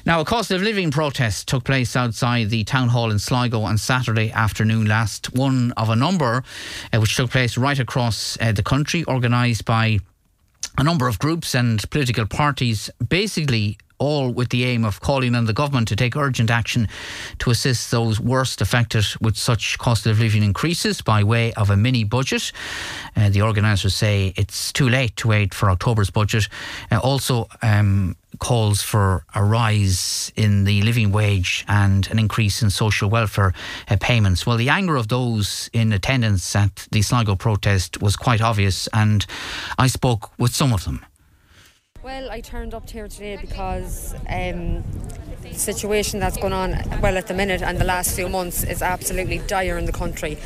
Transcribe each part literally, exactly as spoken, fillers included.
Now, a cost of living protest took place outside the town hall in Sligo on Saturday afternoon last, one of a number uh, which took place right across uh, the country, organised by a number of groups and political parties, basically all with the aim of calling on the government to take urgent action to assist those worst affected with such cost of living increases by way of a mini budget. Uh, the organisers say it's too late to wait for October's budget. Uh, also um, calls for a rise in the living wage and an increase in social welfare uh, payments. Well, the anger of those in attendance at the Sligo protest was quite obvious, and I spoke with some of them. Well, I turned up here today because um, the situation that's going on, well, at the minute and the last few months is absolutely dire in the country.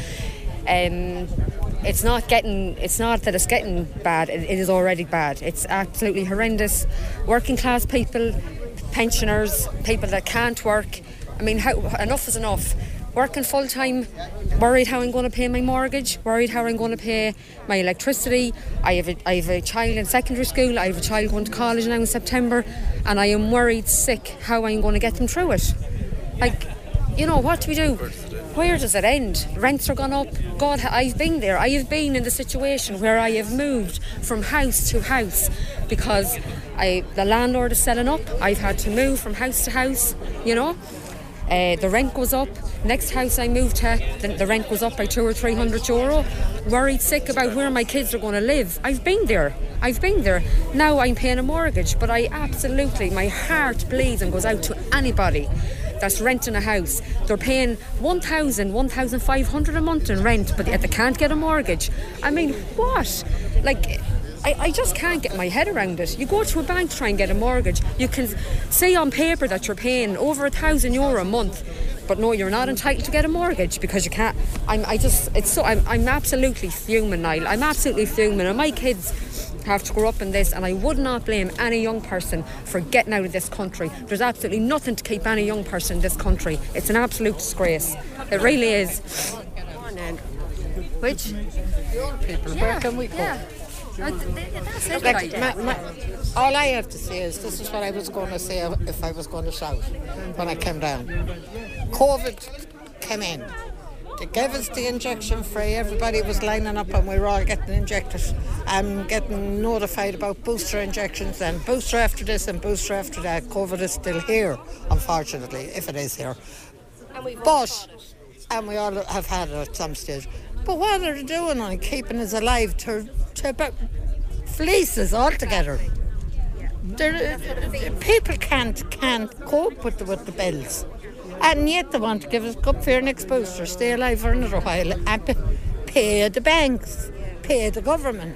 Um, it's not getting, it's not that it's getting bad, it, it is already bad. It's absolutely horrendous. Working class people, pensioners, people that can't work. I mean, how, enough is enough. Working full time, worried how I'm going to pay my mortgage, worried how I'm going to pay my electricity. I have a, I have a child in secondary school, I have a child going to college now in September, and I am worried sick how I'm going to get them through it. Like, you know, what do we do? Where does it end? Rents are gone up. God, I've been there. I have been in the situation where I have moved from house to house because I, the landlord is selling up. I've had to move from house to house, you know. Uh, the rent goes up. Next house I moved to, the, the rent goes up by two or three hundred euro. Worried sick about where my kids are going to live. I've been there. I've been there. Now I'm paying a mortgage, but I absolutely, my heart bleeds and goes out to anybody that's renting a house. They're paying one thousand, one thousand five hundred a month in rent, but yet they can't get a mortgage. I mean, what? Like, I, I just can't get my head around it. You go to a bank to try and get a mortgage. You can say on paper that you're paying over a thousand euro a month, but no, you're not entitled to get a mortgage because you can't. I'm, I just, it's so, I'm, I'm absolutely fuming, Niall. I'm absolutely fuming, and my kids have to grow up in this, and I would not blame any young person for getting out of this country. There's absolutely nothing to keep any young person in this country. It's an absolute disgrace. It really is. Which? The old people. Yeah, where can we go? Yeah. That's it, Like, like. my, my, all I have to say is this is what I was going to say if I was going to shout when I came down. COVID came in. They gave us the injection free. Everybody was lining up and we were all getting injected. I'm getting notified about booster injections and booster after this and booster after that. COVID is still here, unfortunately, if it is here. But, and we all have had it at some stage. But what are they doing on keeping us alive to, to about fleece us altogether? They're, people can't can't cope with the, with the bills. And yet they want to give us good for next booster, stay alive for another while and p- pay the banks, pay the government.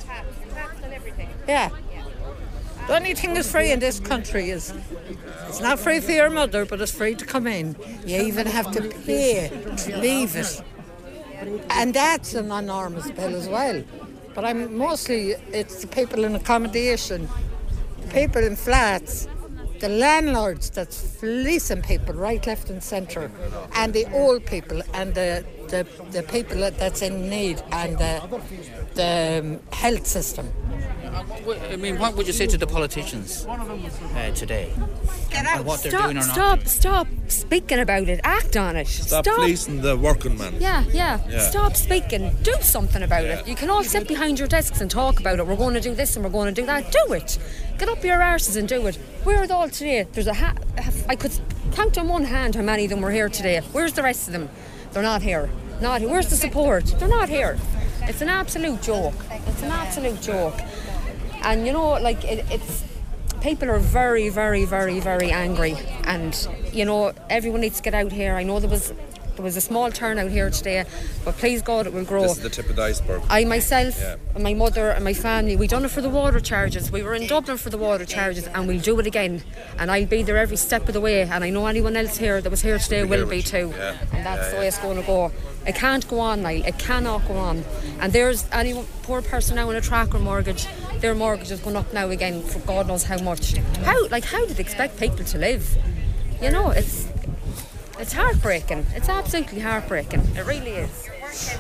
Yeah. The only thing that's free in this country is, it's not free for your mother, but it's free to come in. You even have to pay to leave it. And that's an enormous bill as well. But I'm mostly, it's the people in accommodation, the people in flats, the landlords that's fleecing people right, left and centre, and the old people and the, the, the people that, that's in need, and the, the um, health system. I mean, what would you say to the politicians uh, today? Get out. And what they're stop, doing or not stop, doing? stop speaking about it. Act on it. Stop, stop. fleecing the working man. Yeah, yeah, yeah. Stop speaking. Do something about yeah. it. You can all sit behind your desks and talk about it. We're going to do this and we're going to do that. Do it. Get up your arses and do it. Where are they all today? There's a ha- I could count on one hand how many of them were here today. Where's the rest of them? They're not here. Not here. Where's the support? They're not here. It's an absolute joke. It's an absolute joke. And you know, like it, it's people are very, very, very, very angry, and you know everyone needs to get out here. I know there was there was a small turnout here today, but please God it will grow. This is the tip of the iceberg. I myself, yeah. and my mother and my family, we done it for the water charges. We were in Dublin for the water charges, and we'll do it again. And I'll be there every step of the way. And I know anyone else here that was here today will be too. Yeah. And that's yeah, the way yeah. it's going to go. It can't go on, Niall. It cannot go on. And there's any poor person now in a tracker mortgage. Their mortgage is going up now again for God knows how much. How, like, how did they expect people to live? You know, it's it's heartbreaking. It's absolutely heartbreaking. It really is.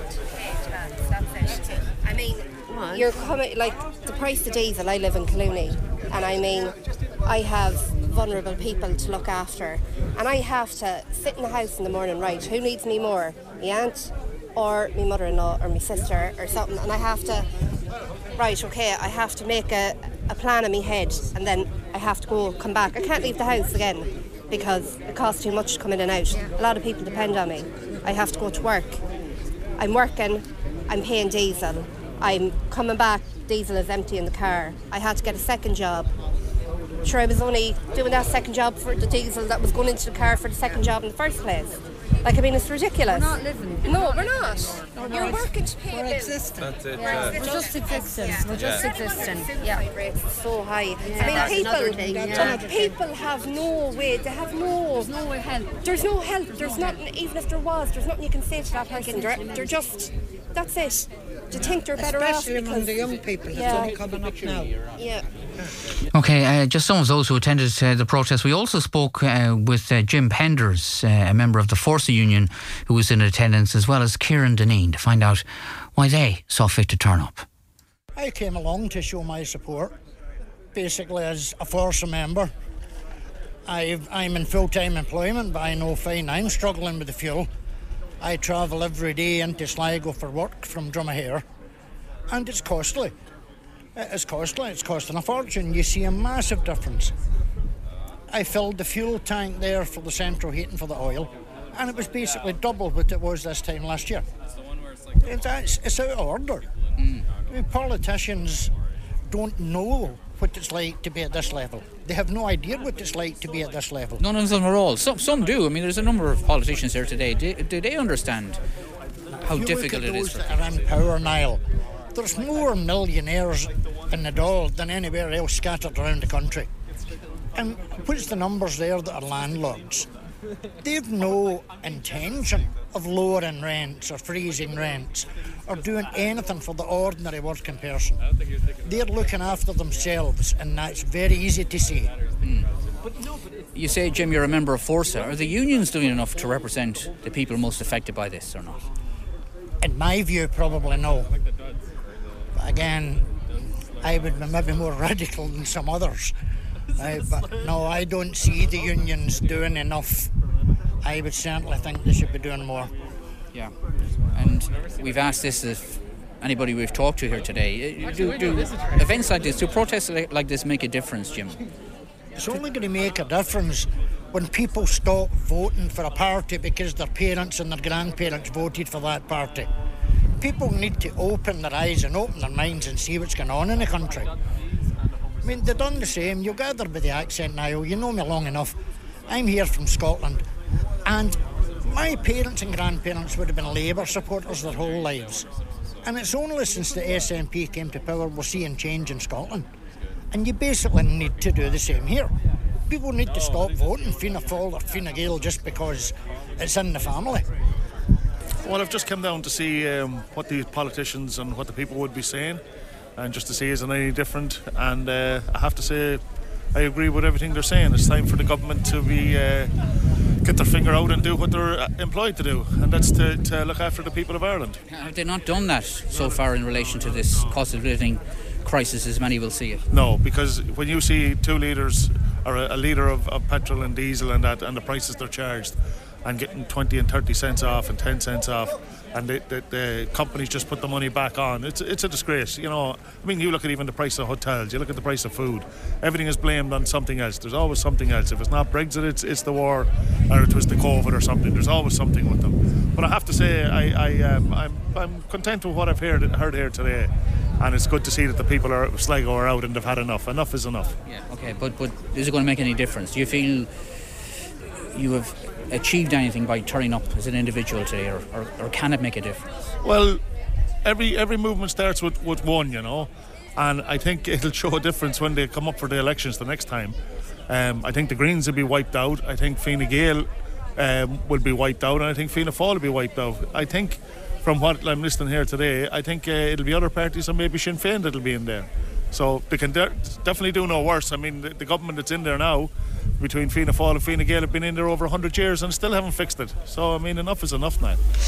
I mean, you're coming like the price of diesel. I live in Clooney, and I mean, I have vulnerable people to look after. And I have to sit in the house in the morning, right, who needs me more? My aunt or my mother-in-law or my sister or something? And I have to, right, okay, I have to make a, a plan in my head, and then I have to go, come back. I can't leave the house again because it costs too much to come in and out. A lot of people depend on me. I have to go to work. I'm working, I'm paying diesel. I'm coming back, diesel is empty in the car. I had to get a second job. Sure, I was only doing that second job for the diesel that was going into the car for the second job in the first place. Like, I mean, it's ridiculous. We're not living. No, we're not. No, You're working to pay a bill. Existing. That's it. Yeah, uh, we're just existing. We're just Yeah. existing. Suicide Yeah. rates are so high. Yeah, I mean, that's people, another thing, yeah. people have no way. They have no. There's no way help. There's no help. There's nothing. Even if there was, there's nothing you can say to that person. They're, they're just. That's it. Do you think they're better off? Especially among because- the young people. It's Yeah. only coming up now. Yeah. Okay, uh, just some of those who attended uh, the protest. We also spoke uh, with uh, Jim Penders, uh, a member of the Forza Union, who was in attendance, as well as Kieran Deneen, to find out why they saw fit to turn up. I came along to show my support, basically as a Forza member. I've, I'm in full-time employment, but I know fine I'm struggling with the fuel. I travel every day into Sligo for work from Drumahare, and it's costly. It's costly, it's costing a fortune. You see a massive difference. I filled the fuel tank there for the central heating for the oil, and it was basically double what it was this time last year. It's, it's, it's out of order. Mm. I mean, politicians don't know what it's like to be at this level. They have no idea what it's like to be at this level. None of them are all. Some some do. I mean, there's a number of politicians here today. Do, do they understand how If you difficult look at it is those for that are in power now, there's more millionaires in the Dáil than anywhere else scattered around the country. And what's the numbers there that are landlords? They've no intention of lowering rents or freezing rents or doing anything for the ordinary working person. They're looking after themselves, and that's very easy to see. Mm. You say, Jim, you're a member of Forza. Are the unions doing enough to represent the people most affected by this or not? In my view, probably no. But again, I would be maybe more radical than some others. Uh, but no, I don't see the unions doing enough. I would certainly think they should be doing more. Yeah. And we've asked this of anybody we've talked to here today. Do, do events like this, do protests like, like this make a difference, Jim? It's only going to make a difference when people stop voting for a party because their parents and their grandparents voted for that party. People need to open their eyes and open their minds and see what's going on in the country. I mean, they've done the same. You gather with the accent now. You know me long enough. I'm here from Scotland. And my parents and grandparents would have been Labour supporters their whole lives. And it's only since the S N P came to power we're seeing change in Scotland. And you basically need to do the same here. People need to stop voting Fianna Fáil or Fine Gael just because it's in the family. Well, I've just come down to see um, what the politicians and what the people would be saying, and just to see is it any different. And uh, I have to say, I agree with everything they're saying. It's time for the government to be uh, get their finger out and do what they're employed to do, and that's to, to look after the people of Ireland. Have they not done that so far in relation to this cost of living crisis, as many will see it? No, because when you see two litres or a, a litre of, of petrol and diesel and that, and the prices they're charged, and getting twenty and thirty cents off and ten cents off, and the, the, the companies just put the money back on. It's it's a disgrace, you know. I mean, you look at even the price of hotels, you look at the price of food. Everything is blamed on something else. There's always something else. If it's not Brexit, it's it's the war, or it was the COVID or something. There's always something with them. But I have to say, I, I um, I'm I'm content with what I've heard heard here today, and it's good to see that the people are Sligo are out and they've had enough. Enough is enough. Yeah. Okay. But but is it going to make any difference? Do you feel you have achieved anything by turning up as an individual today, or, or, or can it make a difference? Well, every every movement starts with, with one, you know, and I think it'll show a difference when they come up for the elections the next time. Um, I think the Greens will be wiped out. I think Fine Gael um, will be wiped out, and I think Fianna Fáil will be wiped out. I think, from what I'm listening here today, I think uh, it'll be other parties and maybe Sinn Féin that'll be in there. So they can de- definitely do no worse. I mean, the, the government that's in there now, between Fianna Fáil and Fine Gael, have been in there over one hundred years and still haven't fixed it. So, I mean, enough is enough now.